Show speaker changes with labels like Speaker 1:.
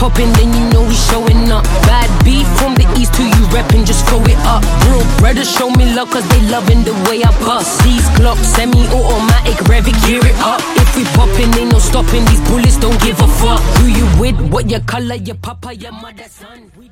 Speaker 1: popping, then you know we showing up. Bad beef from the east to you reppin', just throw it up. Real brothers show me love cause they loving the way I bust. These Glocks, semi-automatic, rev it, gear it up. If we poppin', ain't no stopping, these bullets don't give a fuck. Who you with, what your color, your papa, your mother, son.